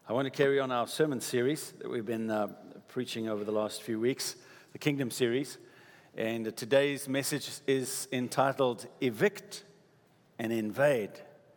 I want to carry on our sermon series that we've been preaching over the last few weeks, the Kingdom series. And today's message is entitled, Evict and Invade.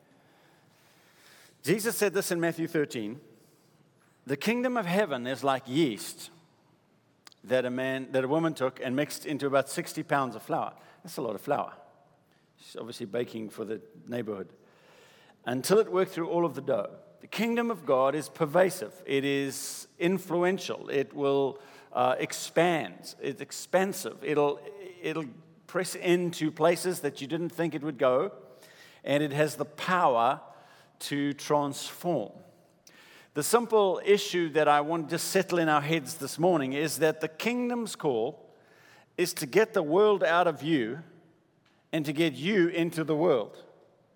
Jesus said this in Matthew 13, the kingdom of heaven is like yeast that a woman took and mixed into about 60 pounds of flour. That's a lot of flour. She's obviously baking for the neighborhood. Until it worked through all of the dough. The kingdom of God is pervasive. It is influential. It will expand. It's expansive. It'll press into places that you didn't think it would go. And it has the power to transform. The simple issue that I want to just settle in our heads this morning is that the kingdom's call is to get the world out of you and to get you into the world.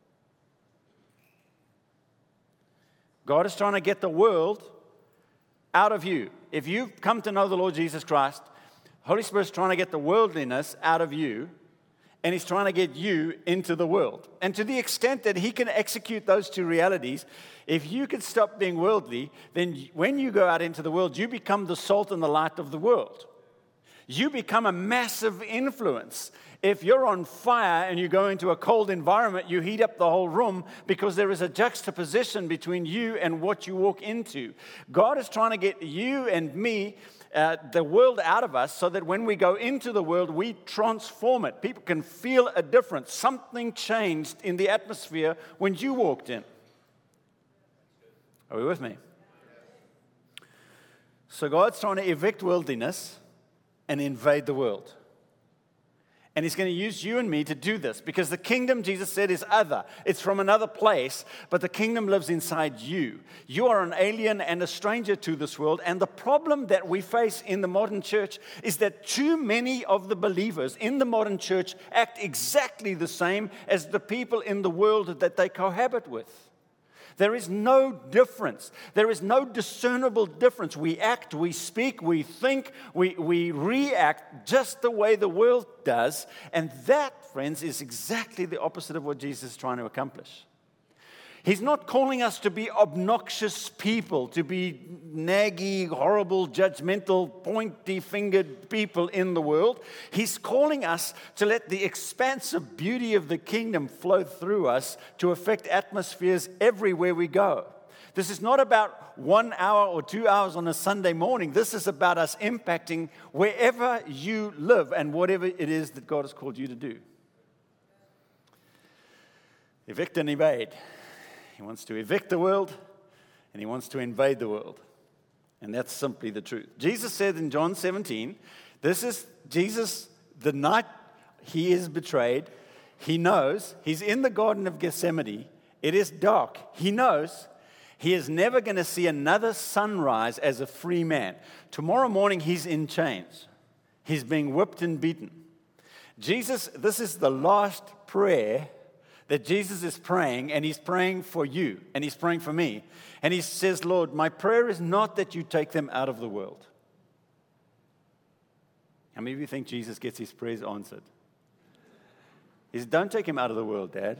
God is trying to get the world out of you. If you've come to know the Lord Jesus Christ, Holy Spirit's trying to get the worldliness out of you, and He's trying to get you into the world. And to the extent that He can execute those two realities, if you could stop being worldly, then when you go out into the world, you become the salt and the light of the world. You become a massive influence. If you're on fire and you go into a cold environment, you heat up the whole room because there is a juxtaposition between you and what you walk into. God is trying to get you and me, the world out of us, so that when we go into the world, we transform it. People can feel a difference. Something changed in the atmosphere when you walked in. Are we with me? So God's trying to evict worldliness and invade the world. And He's going to use you and me to do this because the kingdom, Jesus said, is other. It's from another place, but the kingdom lives inside you. You are an alien and a stranger to this world. And the problem that we face in the modern church is that too many of the believers in the modern church act exactly the same as the people in the world that they cohabit with. There is no difference. There is no discernible difference. We act, we speak, we think, we react just the way the world does. And that, friends, is exactly the opposite of what Jesus is trying to accomplish. He's not calling us to be obnoxious people, to be naggy, horrible, judgmental, pointy-fingered people in the world. He's calling us to let the expansive beauty of the kingdom flow through us to affect atmospheres everywhere we go. This is not about 1 hour or 2 hours on a Sunday morning. This is about us impacting wherever you live and whatever it is that God has called you to do. Evict and evade. He wants to evict the world, and He wants to invade the world. And that's simply the truth. Jesus said in John 17, this is Jesus, the night He is betrayed. He knows. He's in the Garden of Gethsemane. It is dark. He knows he is never going to see another sunrise as a free man. Tomorrow morning, he's in chains. He's being whipped and beaten. Jesus, this is the last prayer that Jesus is praying, and He's praying for you, and He's praying for me. And He says, Lord, my prayer is not that you take them out of the world. How many of you think Jesus gets His prayers answered? He says, don't take him out of the world, Dad.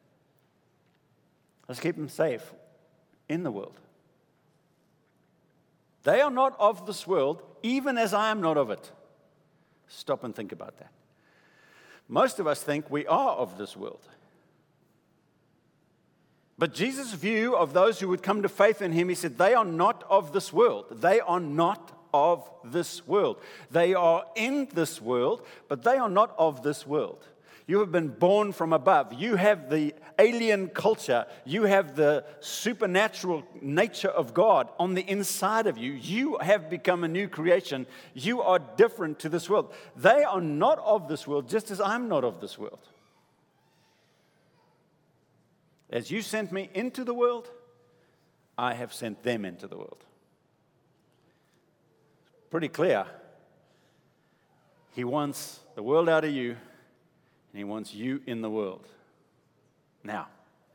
Let's keep them safe in the world. They are not of this world, even as I am not of it. Stop and think about that. Most of us think we are of this world. But Jesus' view of those who would come to faith in Him, He said, they are not of this world. They are not of this world. They are in this world, but they are not of this world. You have been born from above. You have the alien culture. You have the supernatural nature of God on the inside of you. You have become a new creation. You are different to this world. They are not of this world, just as I'm not of this world. As you sent me into the world, I have sent them into the world. Pretty clear. He wants the world out of you, and He wants you in the world. Now,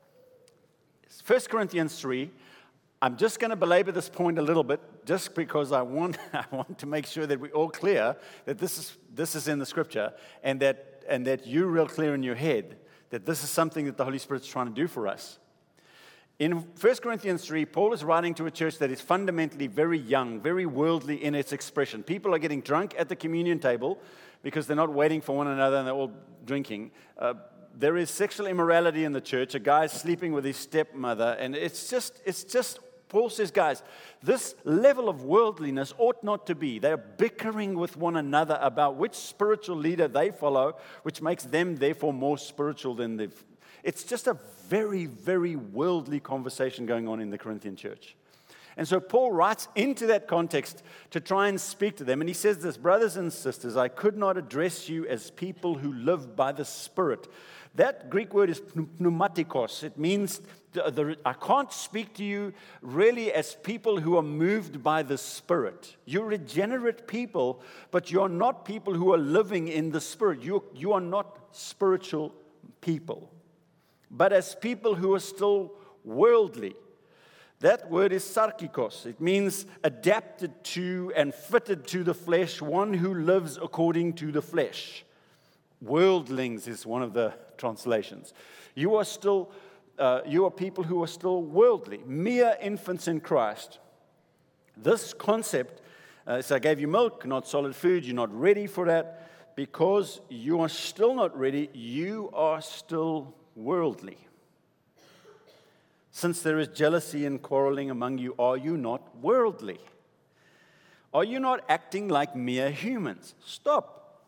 1 Corinthians 3, I'm just going to belabor this point a little bit, just because I want to make sure that we're all clear that this is in the Scripture, and that you're real clear in your head that this is something that the Holy Spirit's trying to do for us. In 1 Corinthians 3, Paul is writing to a church that is fundamentally very young, very worldly in its expression. People are getting drunk at the communion table because they're not waiting for one another and they're all drinking. There is sexual immorality in the church. A guy's sleeping with his stepmother. And it's just, Paul says, guys, this level of worldliness ought not to be. They're bickering with one another about which spiritual leader they follow, which makes them therefore more spiritual than they've. It's just a very, very worldly conversation going on in the Corinthian church. And so Paul writes into that context to try and speak to them. And he says this, brothers and sisters, I could not address you as people who live by the Spirit. That Greek word is pneumatikos. It means I can't speak to you really as people who are moved by the Spirit. You're regenerate people, but you're not people who are living in the Spirit. You are not spiritual people, but as people who are still worldly. That word is sarkikos. It means adapted to and fitted to the flesh, one who lives according to the flesh. Worldlings is one of the translations. You are people who are still worldly, mere infants in Christ. This concept, so I gave you milk, not solid food, you're not ready for that. Because you are still not ready, you are still worldly. Since there is jealousy and quarreling among you, are you not worldly? Are you not acting like mere humans? Stop.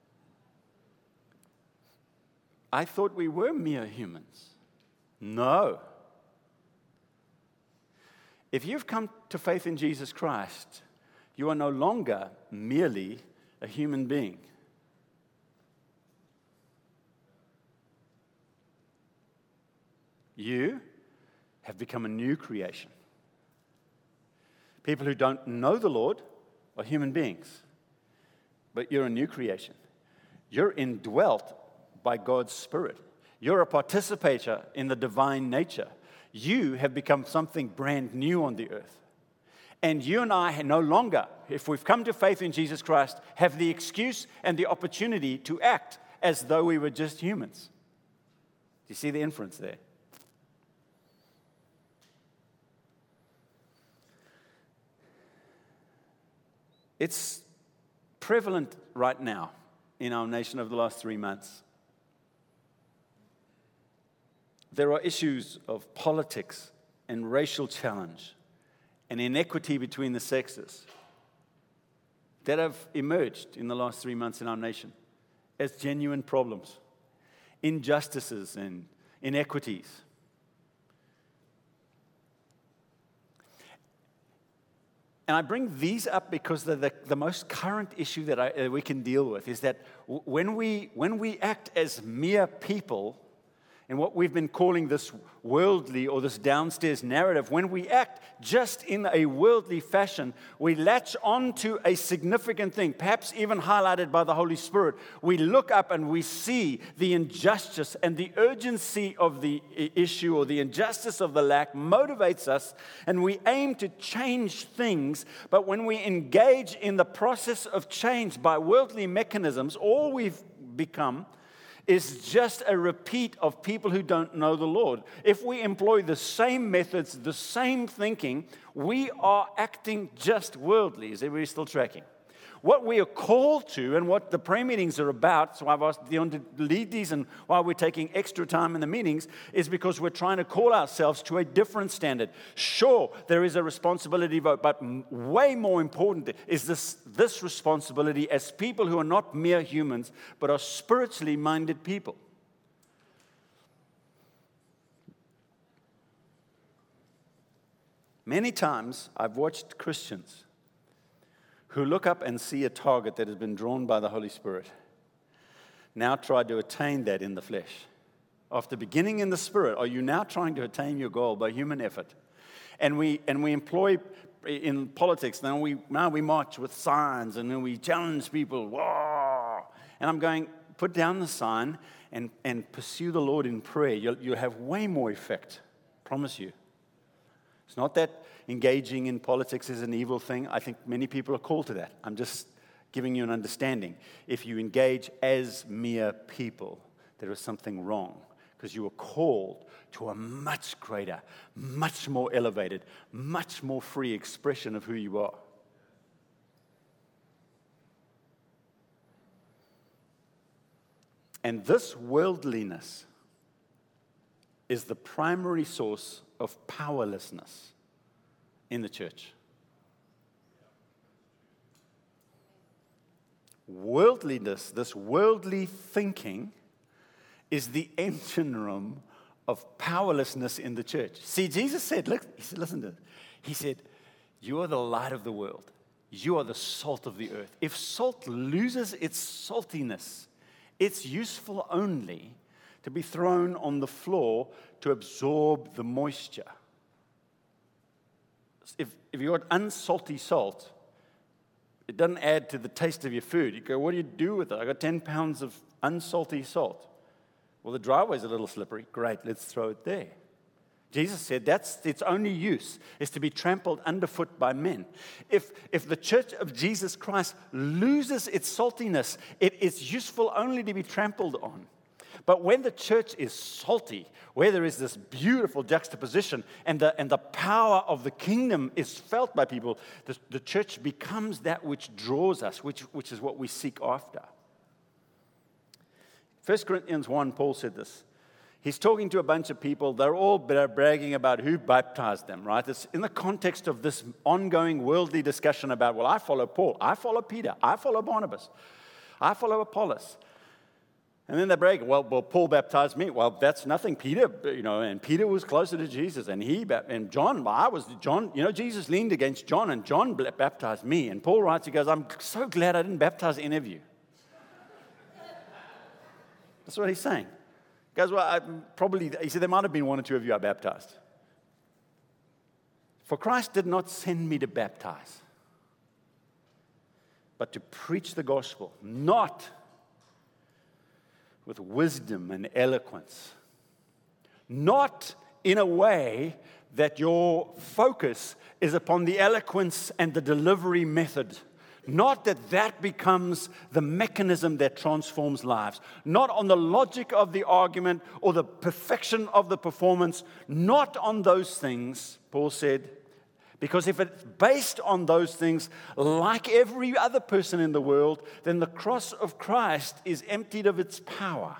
I thought we were mere humans. No. If you've come to faith in Jesus Christ, you are no longer merely a human being. You have become a new creation. People who don't know the Lord are human beings, but you're a new creation. You're indwelt by God's Spirit. You're a participator in the divine nature. You have become something brand new on the earth. And you and I no longer, if we've come to faith in Jesus Christ, have the excuse and the opportunity to act as though we were just humans. Do you see the inference there? It's prevalent right now in our nation over the last 3 months. There are issues of politics and racial challenge and inequity between the sexes that have emerged in the last 3 months in our nation as genuine problems, injustices and inequities. And I bring these up because the most current issue that we can deal with is that when we act as mere people, and what we've been calling this worldly or this downstairs narrative, when we act just in a worldly fashion, we latch on to a significant thing, perhaps even highlighted by the Holy Spirit. We look up and we see the injustice and the urgency of the issue or the injustice of the lack motivates us, and we aim to change things. But when we engage in the process of change by worldly mechanisms, all we've become is just a repeat of people who don't know the Lord. If we employ the same methods, the same thinking, we are acting just worldly. Is everybody still tracking? What we are called to and what the prayer meetings are about, so I've asked Dion to lead these and why we're taking extra time in the meetings, is because we're trying to call ourselves to a different standard. Sure, there is a responsibility vote, but way more important is this responsibility as people who are not mere humans, but are spiritually minded people. Many times I've watched Christians who look up and see a target that has been drawn by the Holy Spirit, now try to attain that in the flesh. After beginning in the Spirit, are you now trying to attain your goal by human effort? And we employ in politics, now we march with signs, and then we challenge people, whoa! And I'm going, put down the sign and pursue the Lord in prayer. You'll have way more effect, promise you. It's not that engaging in politics is an evil thing. I think many people are called to that. I'm just giving you an understanding. If you engage as mere people, there is something wrong because you were called to a much greater, much more elevated, much more free expression of who you are. And this worldliness is the primary source of powerlessness in the church. Worldliness, this worldly thinking, is the engine room of powerlessness in the church. See, Jesus said, look, he said, listen to this. He said, you are the light of the world. You are the salt of the earth. If salt loses its saltiness, it's useful only to be thrown on the floor to absorb the moisture. If you got unsalty salt, it doesn't add to the taste of your food. You go, what do you do with it? I got 10 pounds of unsalty salt. Well, the driveway's a little slippery. Great, let's throw it there. Jesus said that's its only use, is to be trampled underfoot by men. If the church of Jesus Christ loses its saltiness, it is useful only to be trampled on. But when the church is salty, where there is this beautiful juxtaposition and the power of the kingdom is felt by people, the church becomes that which draws us, which is what we seek after. 1 Corinthians 1, Paul said this. He's talking to a bunch of people. They're all bragging about who baptized them, right? It's in the context of this ongoing worldly discussion about, well, I follow Paul, I follow Peter, I follow Barnabas, I follow Apollos. And then they brag, well, Paul baptized me. Well, that's nothing. Peter, and Peter was closer to Jesus, and John, Jesus leaned against John, and John baptized me. And Paul writes, he goes, I'm so glad I didn't baptize any of you. That's what he's saying. He goes, well, he said, there might have been one or two of you I baptized. For Christ did not send me to baptize, but to preach the gospel, not with wisdom and eloquence, not in a way that your focus is upon the eloquence and the delivery method. Not that becomes the mechanism that transforms lives. Not on the logic of the argument or the perfection of the performance. Not on those things, Paul said. Because if it's based on those things, like every other person in the world, then the cross of Christ is emptied of its power.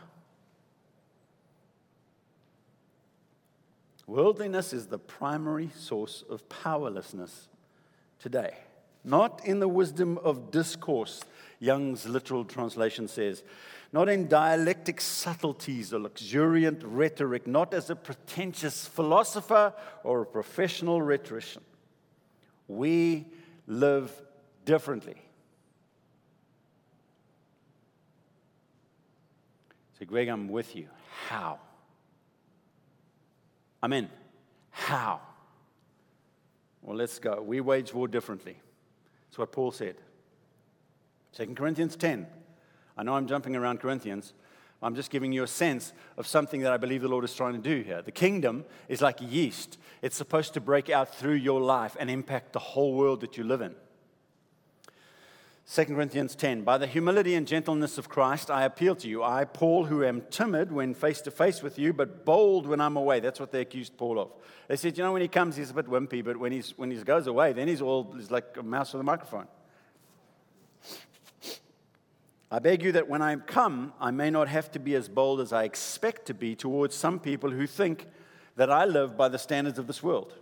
Worldliness is the primary source of powerlessness today. Not in the wisdom of discourse, Young's literal translation says. Not in dialectic subtleties or luxuriant rhetoric. Not as a pretentious philosopher or a professional rhetorician. We live differently. So, Greg, I'm with you. How? I'm in. How? Well, let's go. We wage war differently. That's what Paul said. 2 Corinthians 10. I know I'm jumping around Corinthians. I'm just giving you a sense of something that I believe the Lord is trying to do here. The kingdom is like yeast. It's supposed to break out through your life and impact the whole world that you live in. 2 Corinthians 10. By the humility and gentleness of Christ, I appeal to you. I, Paul, who am timid when face to face with you, but bold when I'm away. That's what they accused Paul of. They said, when he comes, he's a bit wimpy, but when he goes away, then he's like a mouse with a microphone. I beg you that when I come, I may not have to be as bold as I expect to be towards some people who think that I live by the standards of this world.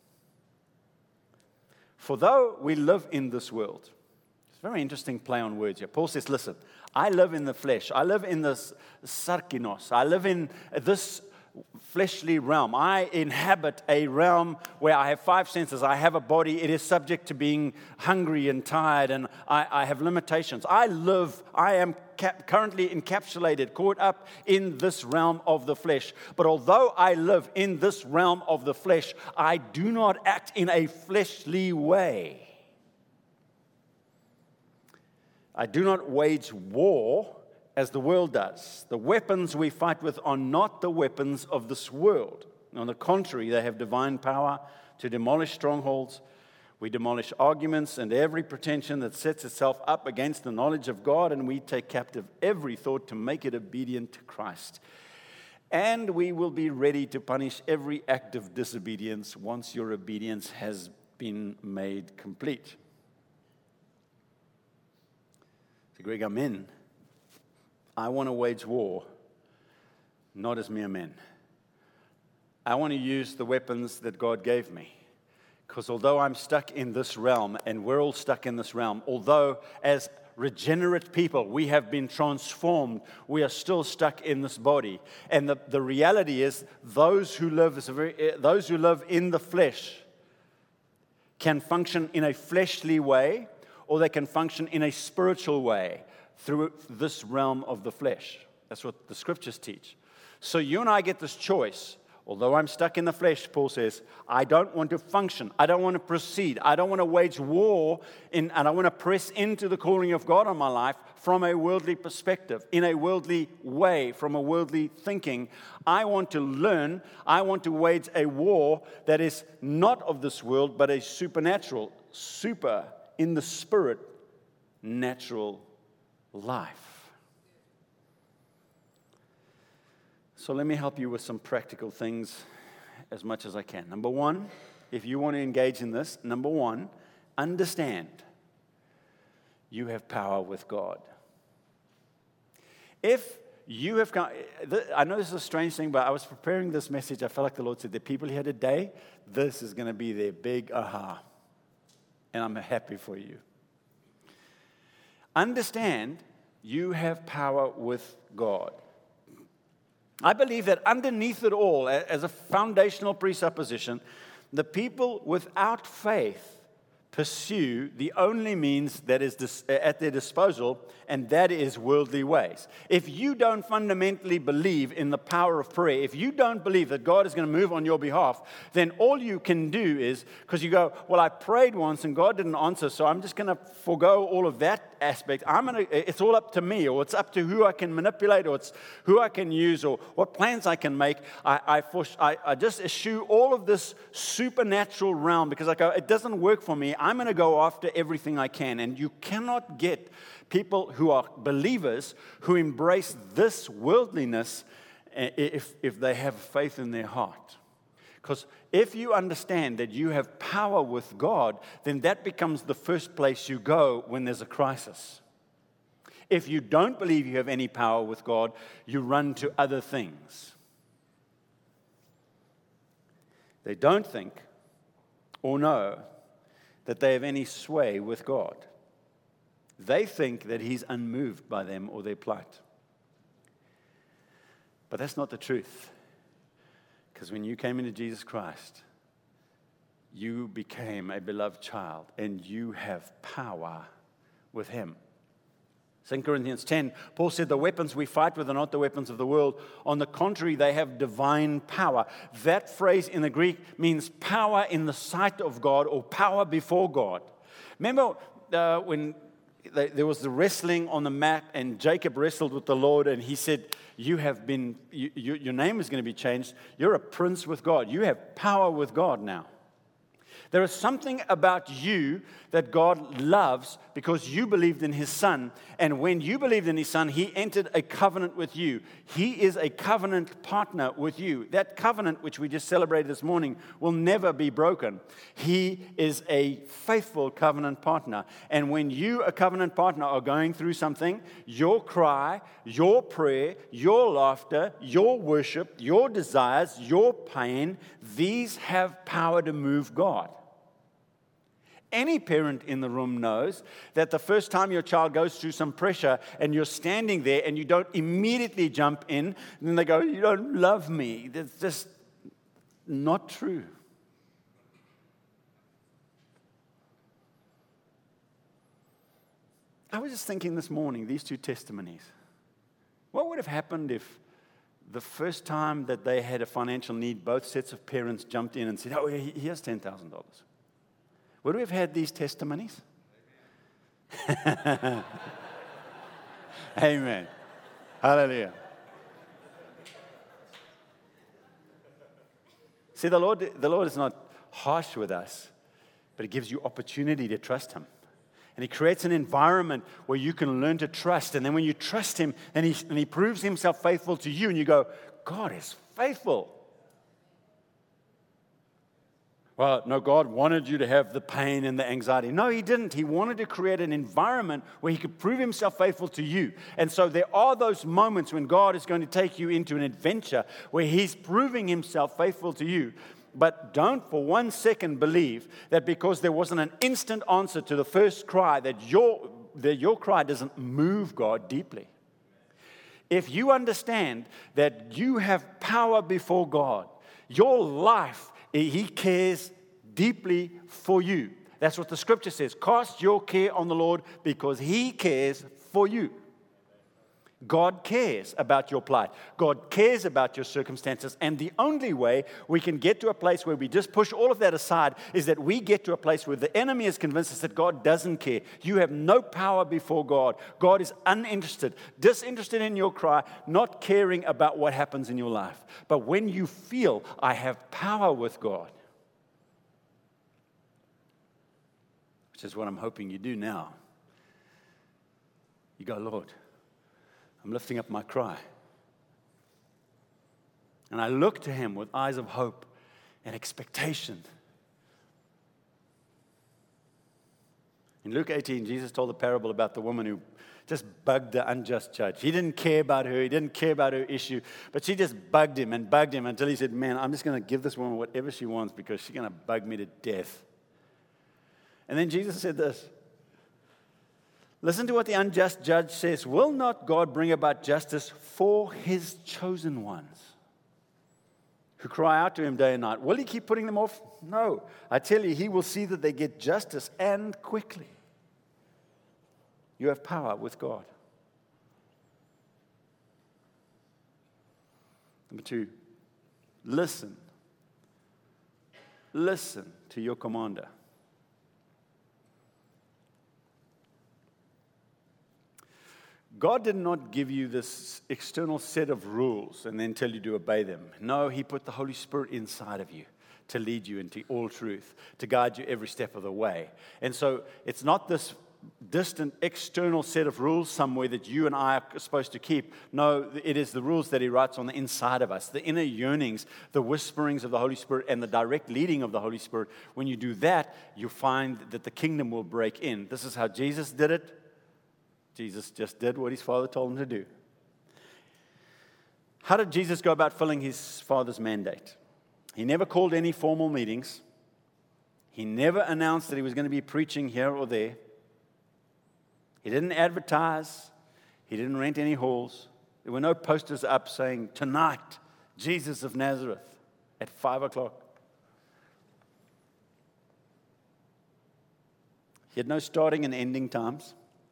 For though we live in this world, it's a very interesting play on words here. Paul says, listen, I live in the flesh. I live in this sarkinos. I live in this fleshly realm. I inhabit a realm where I have five senses. I have a body. It is subject to being hungry and tired, and I have limitations. I am currently encapsulated, caught up in this realm of the flesh. But although I live in this realm of the flesh, I do not act in a fleshly way. I do not wage war as the world does. The weapons we fight with are not the weapons of this world. On the contrary, they have divine power to demolish strongholds. We demolish arguments and every pretension that sets itself up against the knowledge of God, and we take captive every thought to make it obedient to Christ. And we will be ready to punish every act of disobedience once your obedience has been made complete. So, Greg, amen. I want to wage war, not as mere men. I want to use the weapons that God gave me. Because although I'm stuck in this realm, and we're all stuck in this realm, although as regenerate people we have been transformed, we are still stuck in this body. And the reality is, those who live in the flesh can function in a fleshly way, or they can function in a spiritual way through this realm of the flesh. That's what the scriptures teach. So you and I get this choice. Although I'm stuck in the flesh, Paul says, I don't want to function. I don't want to proceed. I don't want to wage war, and I want to press into the calling of God on my life from a worldly perspective, in a worldly way, from a worldly thinking. I want to learn. I want to wage a war that is not of this world, but a supernatural, in the spirit, natural life. So let me help you with some practical things as much as I can. Number one, if you want to engage in this, understand you have power with God. If you have got, I know this is a strange thing, but I was preparing this message. I felt like the Lord said, the people here today, this is going to be their big aha. And I'm happy for you. Understand you have power with God. I believe that underneath it all, as a foundational presupposition, the people without faith pursue the only means that is at their disposal, and that is worldly ways. If you don't fundamentally believe in the power of prayer, if you don't believe that God is going to move on your behalf, then all you can do is, because you go, well, I prayed once and God didn't answer, so I'm just going to forego all of that aspect. It's all up to me, or it's up to who I can manipulate, or it's who I can use, or what plans I can make. I just eschew all of this supernatural realm because I go, it doesn't work for me. I'm going to go after everything I can. And you cannot get people who are believers who embrace this worldliness if they have faith in their heart. Because if you understand that you have power with God, then that becomes the first place you go when there's a crisis. If you don't believe you have any power with God, you run to other things. They don't think or know that they have any sway with God. They think that He's unmoved by them or their plight. But that's not the truth. Because when you came into Jesus Christ, you became a beloved child, and you have power with Him. 2 Corinthians 10, Paul said, the weapons we fight with are not the weapons of the world. On the contrary, they have divine power. That phrase in the Greek means power in the sight of God, or power before God. Remember when there was the wrestling on the mat, and Jacob wrestled with the Lord, and he said, your name is going to be changed. You're a prince with God. You have power with God now. There is something about you that God loves because you believed in His Son. And when you believed in His Son, He entered a covenant with you. He is a covenant partner with you. That covenant, which we just celebrated this morning, will never be broken. He is a faithful covenant partner. And when you, a covenant partner, are going through something, your cry, your prayer, your laughter, your worship, your desires, your pain, these have power to move God. Any parent in the room knows that the first time your child goes through some pressure and you're standing there and you don't immediately jump in, and then they go, you don't love me. That's just not true. I was just thinking this morning, these two testimonies. What would have happened if the first time that they had a financial need, both sets of parents jumped in and said, oh, here's $10,000. Would we have had these testimonies? Amen. Hallelujah. See, the Lord is not harsh with us, but He gives you opportunity to trust Him. And He creates an environment where you can learn to trust. And then when you trust Him and He proves Himself faithful to you, and you go, God is faithful. Well, no, God wanted you to have the pain and the anxiety. No, He didn't. He wanted to create an environment where He could prove Himself faithful to you. And so there are those moments when God is going to take you into an adventure where He's proving Himself faithful to you. But don't for 1 second believe that because there wasn't an instant answer to the first cry, that your cry doesn't move God deeply. If you understand that you have power before God, your life, He cares deeply for you. That's what the scripture says. Cast your care on the Lord because He cares for you. God cares about your plight. God cares about your circumstances. And the only way we can get to a place where we just push all of that aside is that we get to a place where the enemy is convinced us that God doesn't care. You have no power before God. God is uninterested, disinterested in your cry, not caring about what happens in your life. But when you feel, I have power with God, which is what I'm hoping you do now, you go, Lord, I'm lifting up my cry. And I look to Him with eyes of hope and expectation. In Luke 18, Jesus told a parable about the woman who just bugged the unjust judge. He didn't care about her. He didn't care about her issue. But she just bugged him until he said, man, I'm just going to give this woman whatever she wants because she's going to bug me to death. And then Jesus said this. Listen to what the unjust judge says. Will not God bring about justice for His chosen ones who cry out to Him day and night? Will He keep putting them off? No. I tell you, He will see that they get justice and quickly. You have power with God. Number 2, listen. Listen to your commander. God did not give you this external set of rules and then tell you to obey them. No, He put the Holy Spirit inside of you to lead you into all truth, to guide you every step of the way. And so it's not this distant external set of rules somewhere that you and I are supposed to keep. No, it is the rules that He writes on the inside of us, the inner yearnings, the whisperings of the Holy Spirit, and the direct leading of the Holy Spirit. When you do that, you find that the kingdom will break in. This is how Jesus did it. Jesus just did what His Father told Him to do. How did Jesus go about filling His Father's mandate? He never called any formal meetings. He never announced that He was going to be preaching here or there. He didn't advertise. He didn't rent any halls. There were no posters up saying, tonight, Jesus of Nazareth at 5 o'clock. He had no starting and ending times.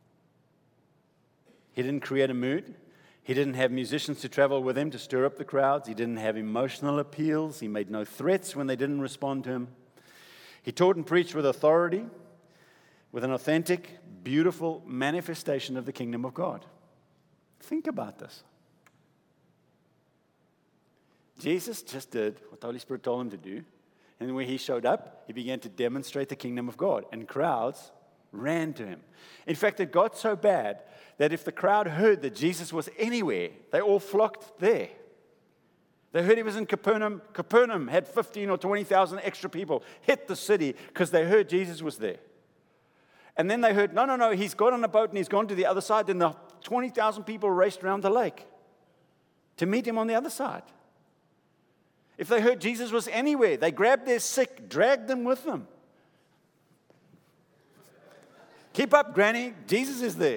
He didn't create a mood. He didn't have musicians to travel with Him to stir up the crowds. He didn't have emotional appeals. He made no threats when they didn't respond to Him. He taught and preached with authority, with an authentic, beautiful manifestation of the kingdom of God. Think about this. Jesus just did what the Holy Spirit told Him to do. And when He showed up, He began to demonstrate the kingdom of God. And crowds ran to Him. In fact, it got so bad that if the crowd heard that Jesus was anywhere, they all flocked there. They heard He was in Capernaum. Capernaum had 15 or 20,000 extra people hit the city because they heard Jesus was there. And then they heard, no, He's got on a boat and He's gone to the other side. Then the 20,000 people raced around the lake to meet Him on the other side. If they heard Jesus was anywhere, they grabbed their sick, dragged them with them. Keep up, Granny. Jesus is there.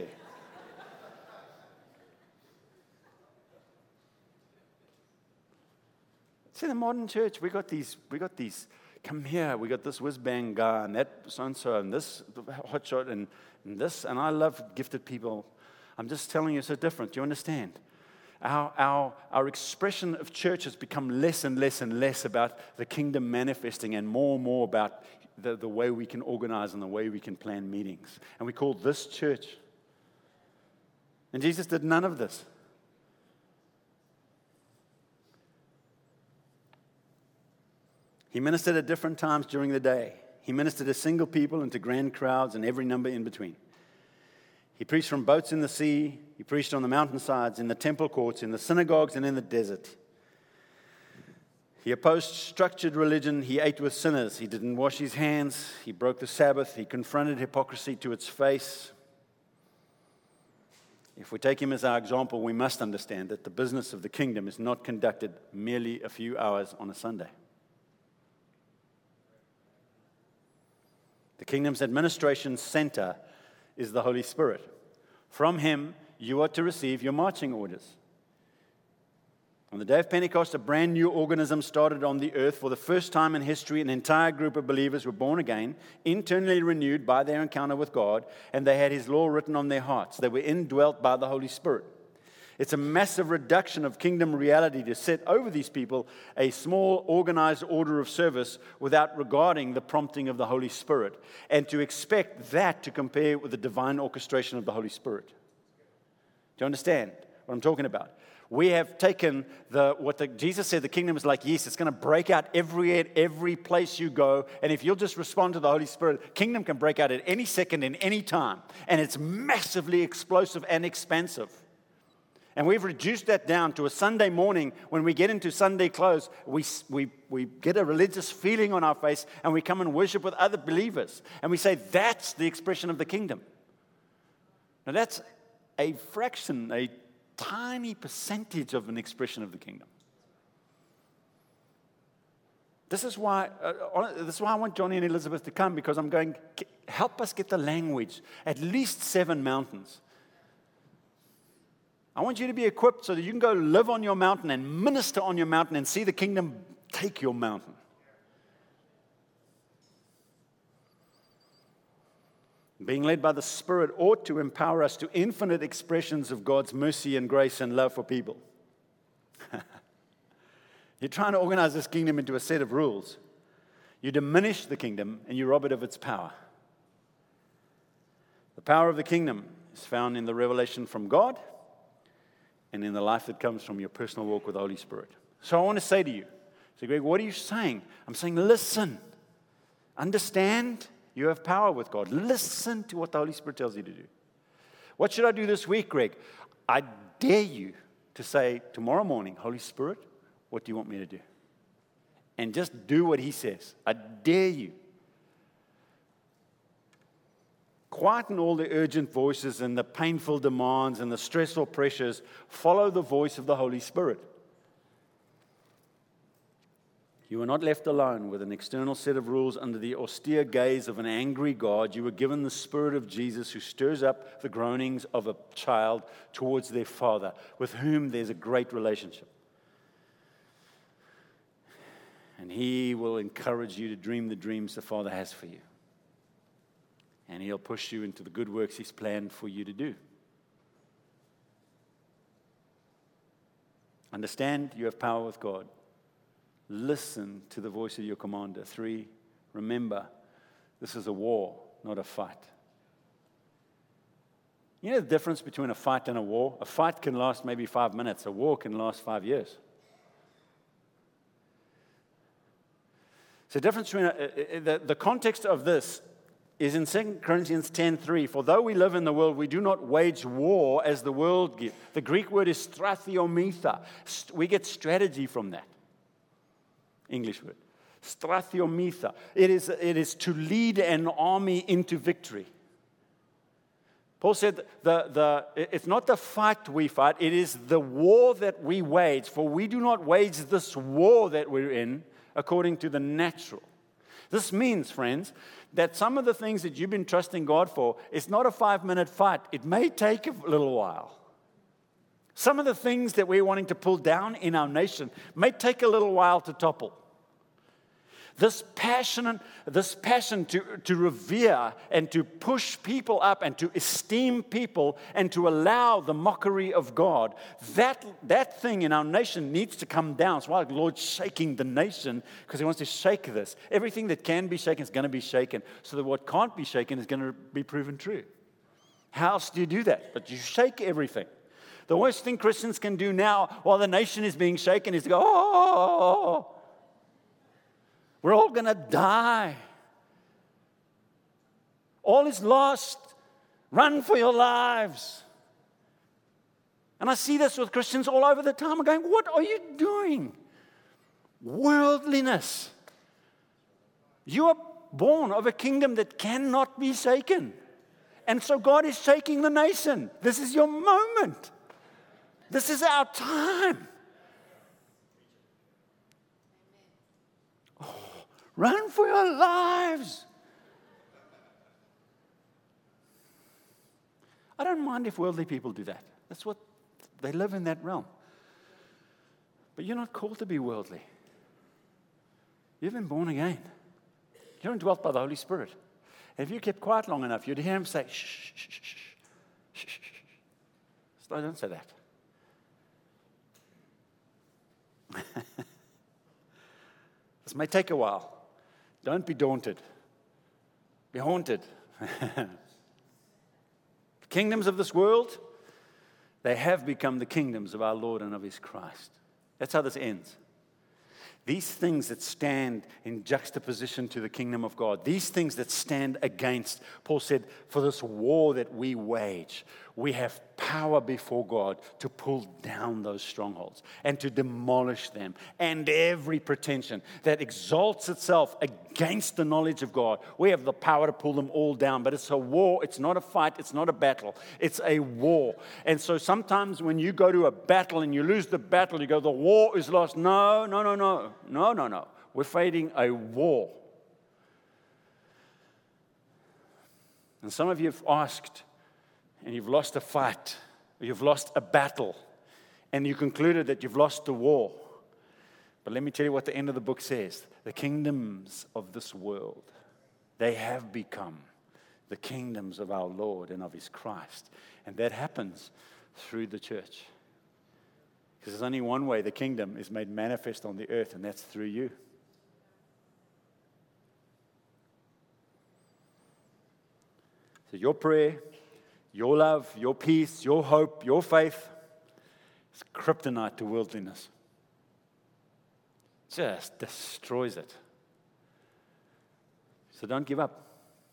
See, in the modern church, we got these, come here, we got this whiz-bang guy, and that so-and-so, and this hotshot, and this, and I love gifted people. I'm just telling you, it's so different. Do you understand? Our expression of church has become less and less and less about the kingdom manifesting and more about the way we can organize and the way we can plan meetings. And we call this church. And Jesus did none of this. He ministered at different times during the day. He ministered to single people and to grand crowds and every number in between. He preached from boats in the sea. He preached on the mountainsides, in the temple courts, in the synagogues, and in the desert. He opposed structured religion. He ate with sinners. He didn't wash his hands. He broke the Sabbath. He confronted hypocrisy to its face. If we take him as our example, we must understand that the business of the kingdom is not conducted merely a few hours on a Sunday. The kingdom's administration center is the Holy Spirit. From him, you are to receive your marching orders. On the day of Pentecost, a brand new organism started on the earth. For the first time in history, an entire group of believers were born again, internally renewed by their encounter with God, and they had his law written on their hearts. They were indwelt by the Holy Spirit. It's a massive reduction of kingdom reality to set over these people a small, organized order of service without regarding the prompting of the Holy Spirit, and to expect that to compare with the divine orchestration of the Holy Spirit. Do you understand what I'm talking about? We have taken Jesus said the kingdom is like yeast. It's going to break out every place you go. And if you'll just respond to the Holy Spirit, kingdom can break out at any second and any time. And it's massively explosive and expansive. And we've reduced that down to a Sunday morning when we get into Sunday clothes, we get a religious feeling on our face and we come and worship with other believers. And we say, that's the expression of the kingdom. Now that's a fraction, a tiny percentage of an expression of the kingdom. This is why I want Johnny and Elizabeth to come, because I'm going, help us get the language. At least 7 mountains. I want you to be equipped so that you can go live on your mountain and minister on your mountain and see the kingdom take your mountain. Being led by the Spirit ought to empower us to infinite expressions of God's mercy and grace and love for people. You're trying to organize this kingdom into a set of rules. You diminish the kingdom and you rob it of its power. The power of the kingdom is found in the revelation from God and in the life that comes from your personal walk with the Holy Spirit. So I want to say to you, Greg, what are you saying? I'm saying, listen, understand. You have power with God. Listen to what the Holy Spirit tells you to do. What should I do this week, Greg? I dare you to say tomorrow morning, Holy Spirit, what do you want me to do? And just do what he says. I dare you. Quieten all the urgent voices and the painful demands and the stressful pressures. Follow the voice of the Holy Spirit. You were not left alone with an external set of rules under the austere gaze of an angry God. You were given the Spirit of Jesus, who stirs up the groanings of a child towards their Father, with whom there's a great relationship. And he will encourage you to dream the dreams the Father has for you. And he'll push you into the good works he's planned for you to do. Understand you have power with God. Listen to the voice of your commander. 3, remember, this is a war, not a fight. You know the difference between a fight and a war? A fight can last maybe 5 minutes. A war can last 5 years. So the difference between the context of this is in 2 Corinthians 10:3. For though we live in the world, we do not wage war as the world gives. The Greek word is strathiomethea. We get strategy from that. English word. Strathiomethea. It is to lead an army into victory. Paul said it's not the fight we fight, it is the war that we wage. For we do not wage this war that we're in according to the natural. This means, friends, that some of the things that you've been trusting God for, it's not a 5-minute fight. It may take a little while. Some of the things that we're wanting to pull down in our nation may take a little while to topple. This passion to revere and to push people up and to esteem people and to allow the mockery of God, that thing in our nation needs to come down. That's why the Lord's shaking the nation, because he wants to shake this. Everything that can be shaken is going to be shaken, so that what can't be shaken is going to be proven true. How else do you do that? But you shake everything. The worst thing Christians can do now while the nation is being shaken is to go, oh, we're all going to die. All is lost. Run for your lives. And I see this with Christians all over the time. I'm going, what are you doing? Worldliness. You are born of a kingdom that cannot be shaken. And so God is shaking the nation. This is your moment. This is our time. Oh, run for your lives. I don't mind if worldly people do that. That's what they live in, that realm. But you're not called to be worldly. You've been born again. You're indwelt by the Holy Spirit. If you kept quiet long enough, you'd hear him say, shh, shh, shh, shh, shh, shh. So don't say that. This may take a while. Don't be daunted. Be haunted. The kingdoms of this world, they have become the kingdoms of our Lord and of his Christ. That's how this ends. These things that stand in juxtaposition to the kingdom of God, these things that stand against, Paul said, for this war that we wage, we have power before God to pull down those strongholds and to demolish them and every pretension that exalts itself against the knowledge of God. We have the power to pull them all down, but it's a war. It's not a fight. It's not a battle. It's a war. And so sometimes when you go to a battle and you lose the battle, you go, the war is lost. No. We're fighting a war. And some of you have asked, and you've lost a fight, or you've lost a battle, and you concluded that you've lost the war. But let me tell you what the end of the book says. The kingdoms of this world, they have become the kingdoms of our Lord and of his Christ. And that happens through the church. Because there's only one way the kingdom is made manifest on the earth, and that's through you. So your prayer, your love, your peace, your hope, your faith is kryptonite to worldliness. Just destroys it. So don't give up.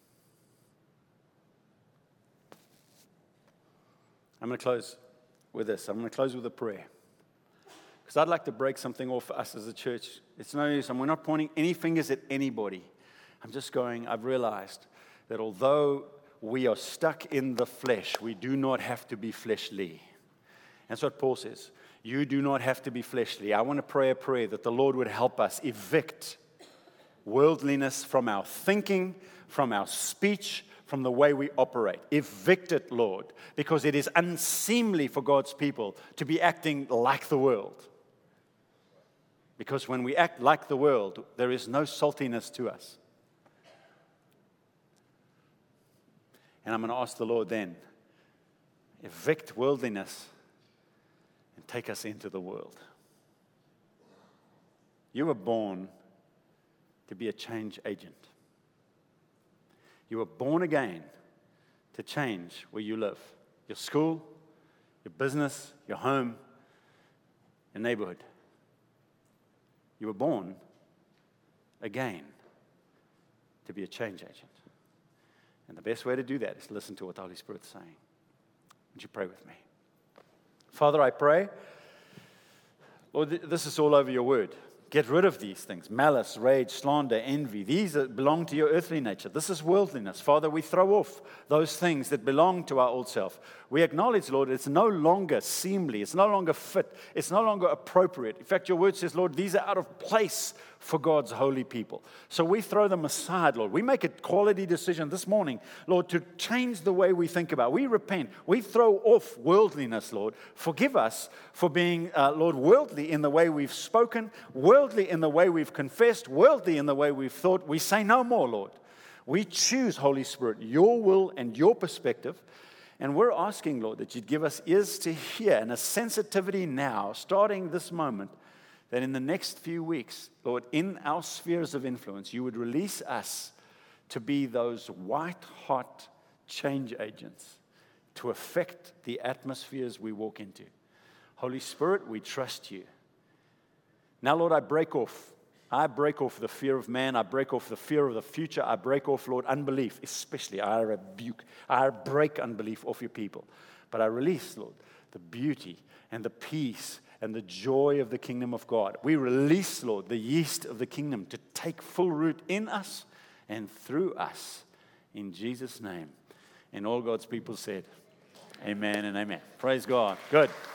I'm going to close with this. I'm going to close with a prayer. Because I'd like to break something off for us as a church. It's no use. We're not pointing any fingers at anybody. I'm just going, I've realized that although we are stuck in the flesh, we do not have to be fleshly. That's what Paul says. You do not have to be fleshly. I want to pray a prayer that the Lord would help us evict worldliness from our thinking, from our speech, from the way we operate. Evict it, Lord, because it is unseemly for God's people to be acting like the world. Because when we act like the world, there is no saltiness to us. And I'm going to ask the Lord then, evict worldliness and take us into the world. You were born to be a change agent. You were born again to change where you live. Your school, your business, your home, your neighborhood. You were born again to be a change agent. And the best way to do that is to listen to what the Holy Spirit's saying. Would you pray with me? Father, I pray, Lord, this is all over your word. Get rid of these things. Malice, rage, slander, envy. These belong to your earthly nature. This is worldliness. Father, we throw off those things that belong to our old self. We acknowledge, Lord, it's no longer seemly. It's no longer fit. It's no longer appropriate. In fact, your word says, Lord, these are out of place for God's holy people. So we throw them aside, Lord. We make a quality decision this morning, Lord, to change the way we think about it. We repent. We throw off worldliness, Lord. Forgive us for being, Lord, worldly in the way we've spoken, worldly in the way we've confessed, worldly in the way we've thought. We say no more, Lord. We choose, Holy Spirit, your will and your perspective. And we're asking, Lord, that you'd give us ears to hear and a sensitivity now, starting this moment, that in the next few weeks, Lord, in our spheres of influence, you would release us to be those white-hot change agents to affect the atmospheres we walk into. Holy Spirit, we trust you. Now, Lord, I break off the fear of man. I break off the fear of the future. I break off, Lord, unbelief, especially. I break unbelief off your people. But I release, Lord, the beauty and the peace and the joy of the kingdom of God. We release, Lord, the yeast of the kingdom to take full root in us and through us. In Jesus' name. And all God's people said, amen and amen. Praise God. Good.